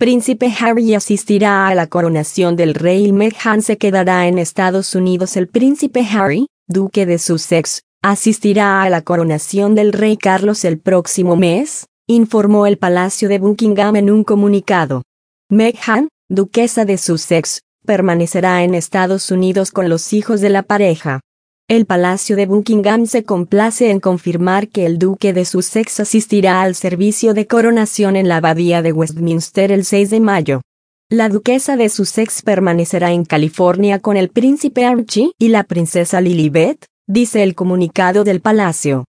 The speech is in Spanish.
Príncipe Harry asistirá a la coronación del rey y Meghan se quedará en Estados Unidos. El príncipe Harry, duque de Sussex, asistirá a la coronación del rey Carlos el próximo mes, informó el Palacio de Buckingham en un comunicado. Meghan, duquesa de Sussex, permanecerá en Estados Unidos con los hijos de la pareja. El Palacio de Buckingham se complace en confirmar que el duque de Sussex asistirá al servicio de coronación en la abadía de Westminster el 6 de mayo. La duquesa de Sussex permanecerá en California con el príncipe Archie y la princesa Lilibet, dice el comunicado del palacio.